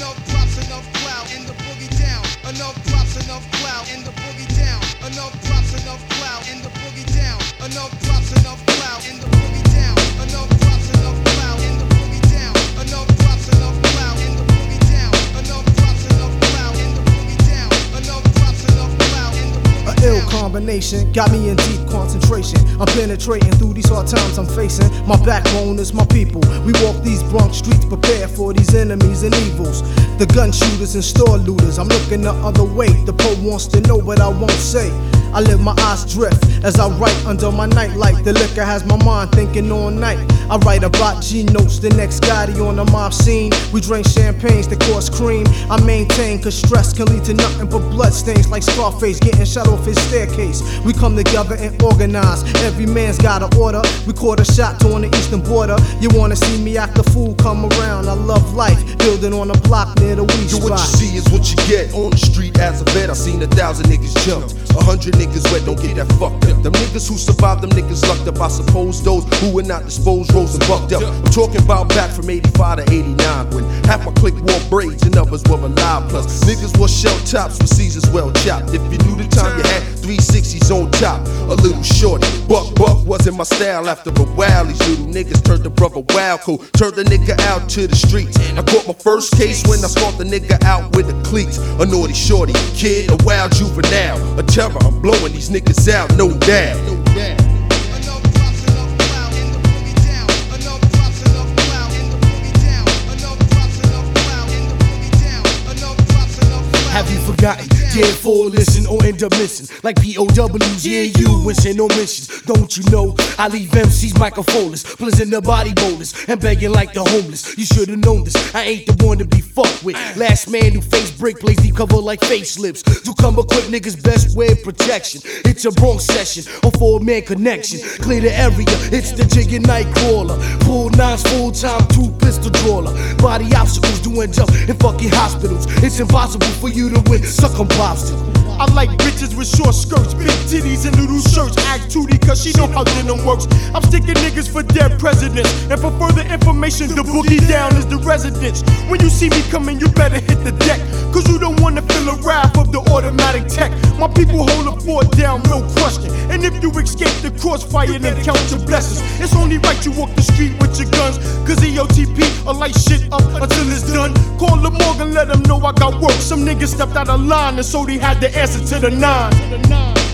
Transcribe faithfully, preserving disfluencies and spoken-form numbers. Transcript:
Enough props, enough clout, and the boogie down. Enough props, enough clout, and the boogie down. Enough props, enough clout, and the boogie down. Enough props, enough clout, and the boogie down. Enough props, enough clout, and the boogie down. Enough props, enough clout, and the boogie down. Enough props, enough clout, and the boogie down. Enough props, enough clout, and the boogie down. An ill combination got me in deep concentration. I'm penetrating through these hard times I'm facing. My backbone is my people. We walk these Bronx streets prepared for these enemies and evils. The gun shooters and store looters. I'm looking the other way. The Pope wants to know, but I won't say. I let my eyes drift as I write under my nightlight. The liquor has my mind thinking all night. I write about G notes, the next Gotti on the mob scene. We drink champagnes that cause cream. I maintain, cause stress can lead to nothing but blood stains, like Scarface getting shot off his staircase. We come together and organize. Every man's got an order. We caught a shot on the eastern border. You wanna see me act a fool? Come around. I love life, building on a block near the weed Yo, spot. what you see is what you get. On the street as a vet, I seen a thousand niggas jumped. A hundred niggas wet, don't get that fucked up. Them niggas who survived, them niggas lucked up. I suppose those who were not disposed rose and bucked up. I'm talking about back from eighty-five to eighty-nine, when half my clique wore braids and others were alive. Plus niggas wore shell tops with Caesars well chopped. If you knew the time, you had three sixties on top. A little shorty, buck buck wasn't my style. After a while, these little niggas turned the brother wild cool. Turned the nigga out to the streets. I caught my first case when I scored the nigga out with the cleats. A naughty shorty, kid, a wild juvenile, a terror. I'm blowing these niggas out, no doubt. No doubt. Have you forgotten? Dead for listen or end up missing. Like P O Ws, yeah, you wishing no missions. Don't you know? I leave M Cs microphones, blizzing the body bowlers, and begging like the homeless. You should've known this. I ain't the one to be fucked with. Last man who face break plays deep cover like facelifts. To come equip niggas best way of protection. It's a Bronx session, a four-man connection. Clear the area, it's the jig and night crawler. Full nines, full time, two pistol drawer. Body obstacles doing jumps in fucking hospitals. It's impossible for you to win, suck on popsicle. I like bitches with short skirts, big titties and little shirts. Act tootie cause she know how denim works. I'm sticking niggas for dead presidents. And for further information, the boogie down is the residence. When you see me coming, you better hit the deck, cause you don't wanna feel the wrath of the automatic tech. My people hold the fort down, no question. And if you escape the crossfire, then count your blessings. It's only right you walk the street with your guns, cause E O T P will light shit up until it's done. Call the morgue and let them know I got work. Some niggas stepped out of line and so they had the answer to the nine.